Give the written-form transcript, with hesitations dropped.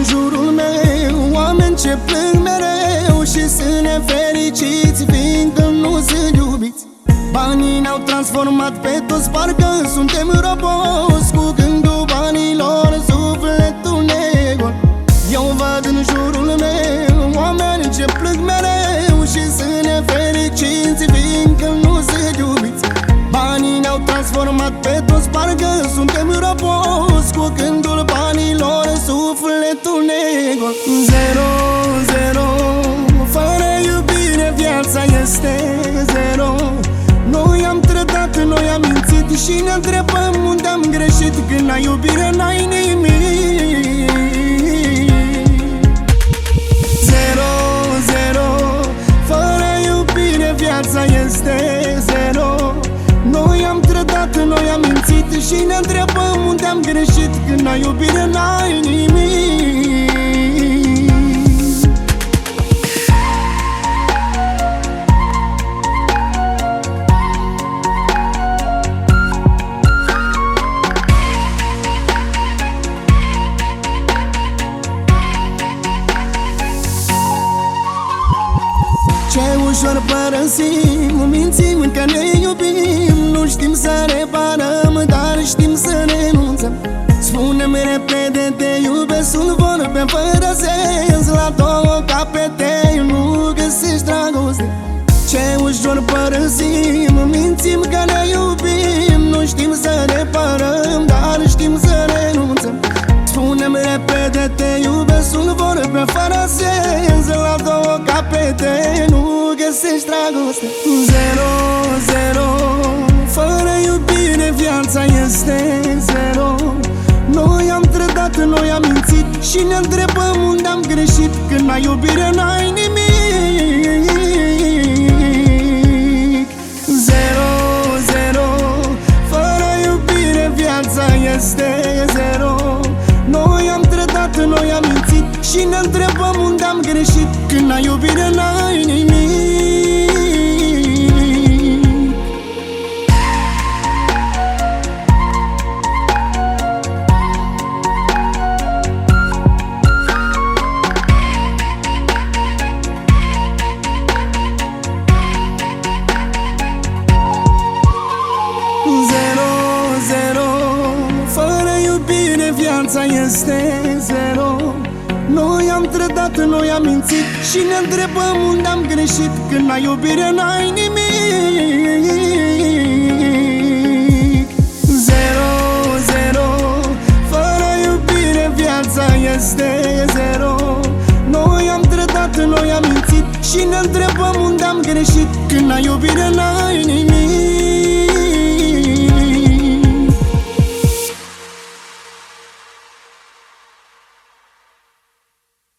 jurul meu oameni ce plâng mereu și sunt nefericiți fiindcă nu sunt iubiți. Banii ne-au transformat pe toți, parcă suntem roboți. Cu gândul banilor sufletul ne gol. Eu văd în jurul meu oameni ce plâng mereu și sunt nefericiți fiindcă nu sunt iubiți. Banii ne-au transformat pe toți, parcă suntem roboți. Cu gândul banilor sufletul ne gol. Zero, zero, fără iubire viața este zero. Noi am trădat, noi am mințit și ne întrebăm unde am greșit. Când ai iubire n-ai nimic. Zero, zero, fără iubire viața este zero. Noi am trădat, noi am mințit și ne întrebăm unde am greșit. Când ai iubire n-ai nimic. Ce ușor părăsim, mințim că ne iubim. Nu știm să reparăm, dar știm să renunțăm. Spune-mi repede te iubesc, sunt vorbe fără sens. La două capete nu găsești dragoste. Ce ușor părăsim, mințim că ne iubim. Nu știm să reparăm, dar știm să renunțăm. Spune-mi repede te iubesc, sunt vorbe fără sens. La două capete nu găsești dragoste. Zero, zero, fără iubire viața este zero. Noi am trădat, noi am mințit și ne întrebăm unde am greșit. Când ai iubire n-ai nimic. Zero, zero, fără iubire viața este zero. Noi am trădat, noi am mințit și ne întrebăm unde am greșit. Când ai iubire n-ai nimic. Zero, zero, fără iubire viața este zero. Noi am trădat, noi am mințit și ne întrebăm unde am greșit. Când ai iubire n-ai nimic. Zero, zero, fără iubire viața este zero. Noi am trădat, noi am mințit și ne întrebăm unde am greșit. Când ai iubire n-ai nimic.